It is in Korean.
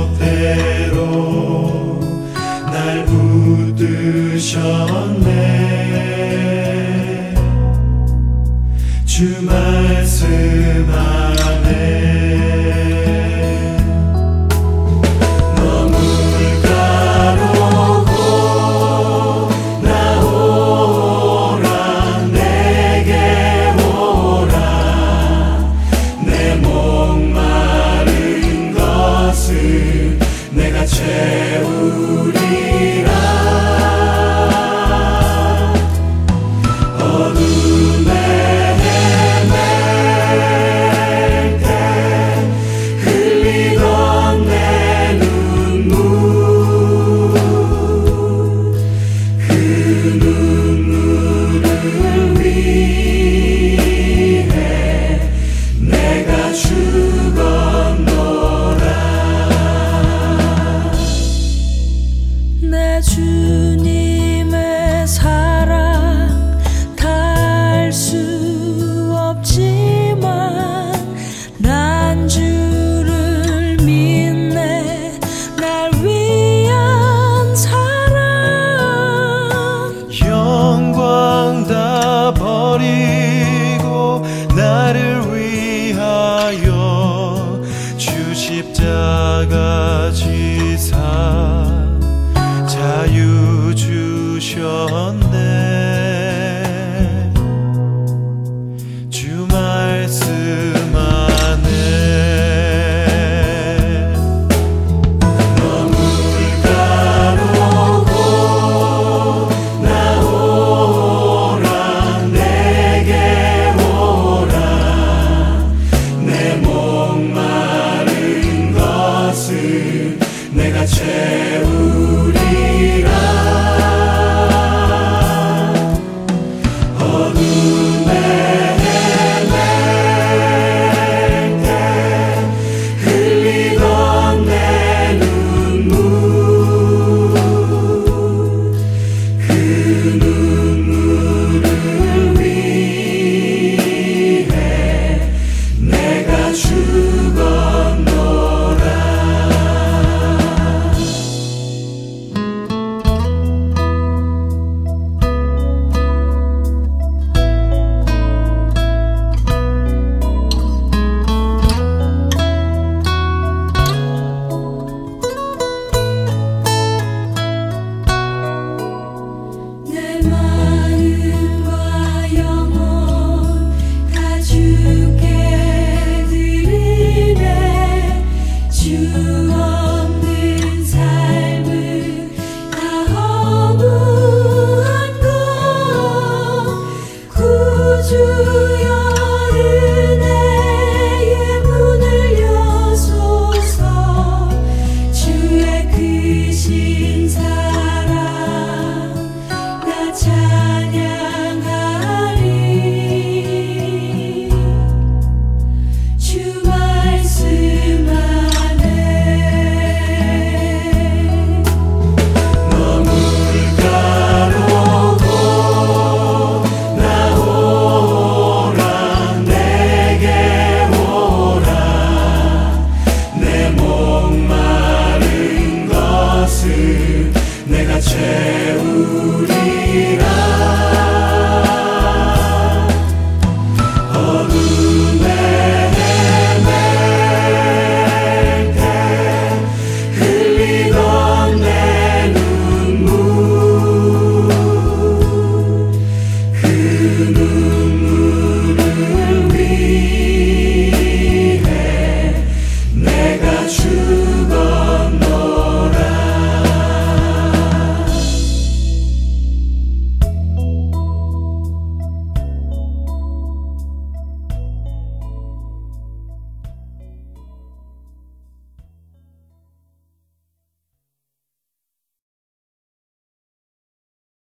법대로 날 붙드셨네. 주 말씀 안에 채우리라. 어둠에 헤맬 때 흘리던 내 눈물, 그 눈물을 위해 내가 죽었노라. 내 주님의 사랑 닿을 수 없지만 난 주를 믿네. 날 위한 사랑 영광 다 버리고 나를 위하여 주 십자가 지사 자유 주셨네. 주 말씀 안에 너물가로고 나오라. 내게 오라. 내 목마른 것을 내가 채우리라. 어둠에 헤맬 때 흘리던 내 눈물, 그 눈물을 위해 내가 죽었노라. 내 마음과 영혼 다 주께 드리네. 주 없는 삶은 다 허무한 것. 구주여 은혜의 문을 여소서. 주의 크신